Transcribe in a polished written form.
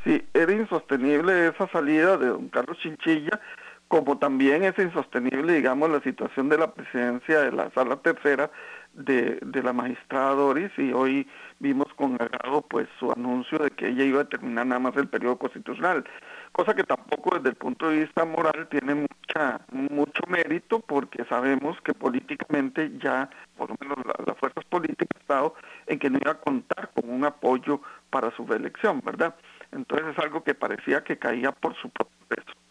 Sí, era insostenible esa salida de don Carlos Chinchilla, como también es insostenible, digamos, la situación de la presidencia de la Sala Tercera de la magistrada Doris, y hoy vimos con agrado pues su anuncio de que ella iba a terminar nada más el periodo constitucional, cosa que tampoco desde el punto de vista moral tiene mucho mérito, porque sabemos que políticamente ya, por lo menos las fuerzas políticas han estado en que no iba a contar con un apoyo para su reelección, ¿verdad? Entonces es algo que parecía que caía por su propio